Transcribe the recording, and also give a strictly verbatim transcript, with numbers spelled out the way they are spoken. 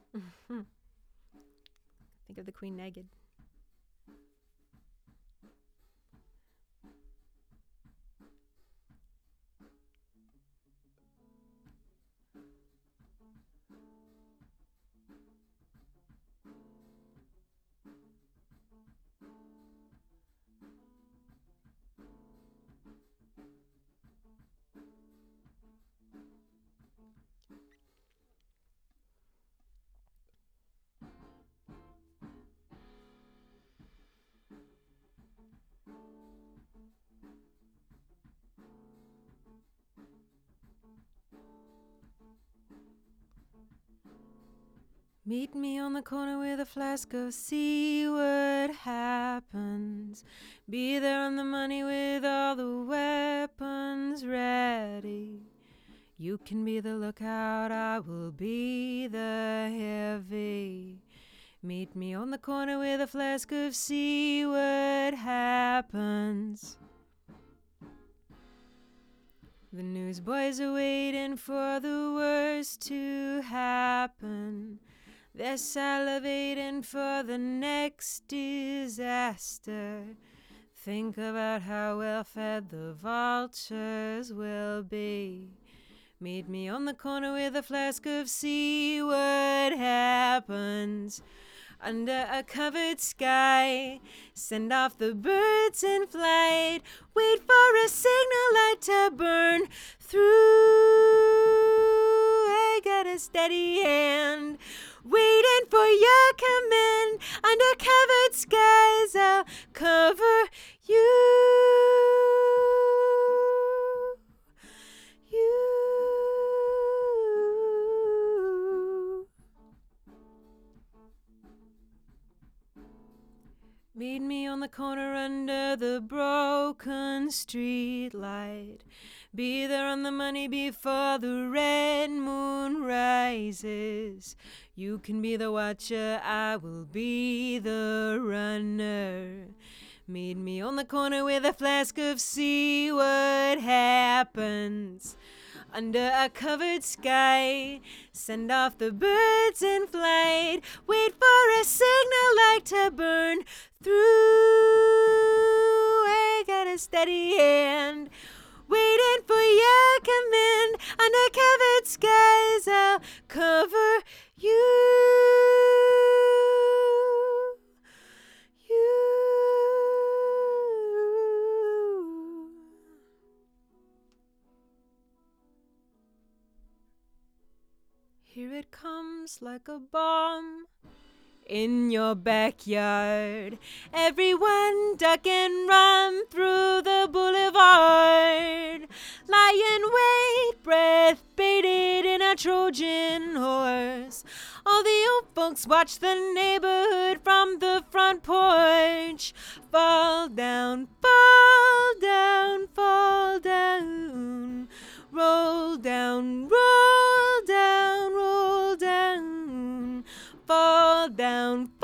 Think of the queen naked. Meet me on the corner with a flask of see what happens. Be there on the money with all the weapons ready. You can be the lookout, I will be the heavy. Meet me on the corner with a flask of see what happens. The newsboys are waiting for the worst to happen. They're salivating for the next disaster. Think about how well fed the vultures will be. Meet me on the corner with a flask of see what happens. Under a covered sky, send off the birds in flight. Wait for a signal light to burn through. I got a steady hand, waiting for your command. Under covered skies, I'll cover you. You. Meet me on the corner under the broken street light. Be there on the money before the red moon rises. You can be the watcher, I will be the runner. Meet me on the corner with a flask of see what happens. Under a covered sky, send off the birds in flight. Wait for a signal light to burn through. I got a steady hand, waiting for your command. Under covered skies, I'll cover you. You. Here it comes like a bomb in your backyard. Everyone duck and run through the boulevard. Lie in wait, breath baited in a Trojan horse. All the old folks watch the neighborhood from the front porch. Fall down, fall down, fall down. Roll down, roll down, roll down. Fall down,